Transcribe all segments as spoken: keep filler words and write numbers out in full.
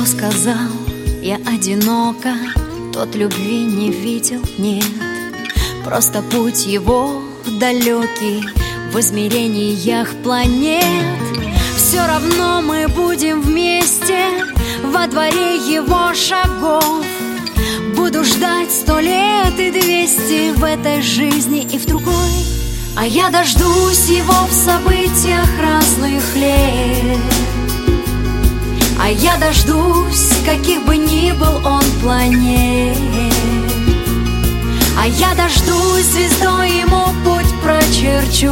Кто сказал, я одинока, тот любви не видел, нет. Просто путь его далекий в измерениях планет. Все равно мы будем вместе во дворе его шагов. Буду ждать сто лет и двести в этой жизни и в другой. А я дождусь его в событиях разных лет. А я дождусь, каких бы ни был он планет. А я дождусь, звездой ему путь прочерчу.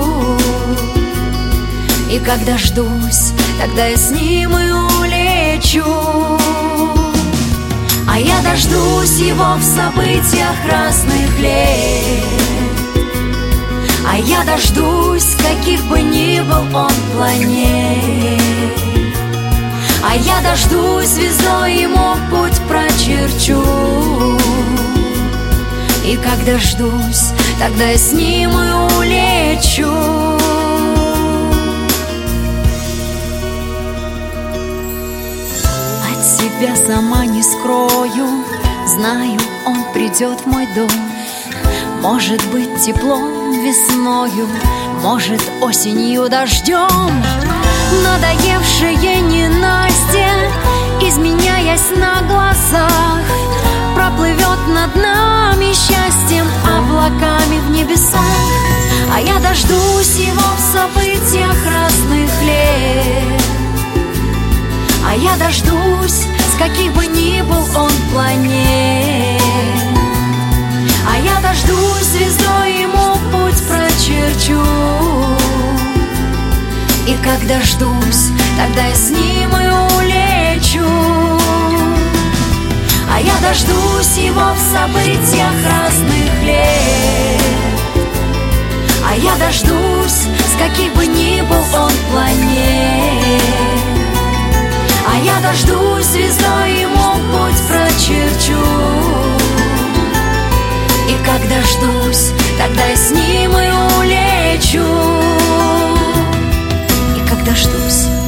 И как дождусь, тогда я с ним и улечу. А я дождусь его в событиях разных лет. А я дождусь, каких бы ни был он планет. А я дождусь, звездой ему путь прочерчу. И как дождусь, тогда я с ним и улечу. От себя сама не скрою, знаю, он придет в мой дом. Может быть, теплом весною, может, осенью дождем. Надоевшее ненастье, изменяясь на глазах, проплывет над нами счастьем облаками в небесах. А я дождусь его в событиях разных лет. А я дождусь, с каких бы ни был он планет. А я дождусь, звездой ему путь прочерчу. И как дождусь, тогда я с ним и улечу. А я дождусь его в событиях разных лет. А я дождусь, с каких бы ни был он планет. А я дождусь, звездой ему путь прочерчу. И как дождусь, тогда я с ним и улечу. И как дождусь,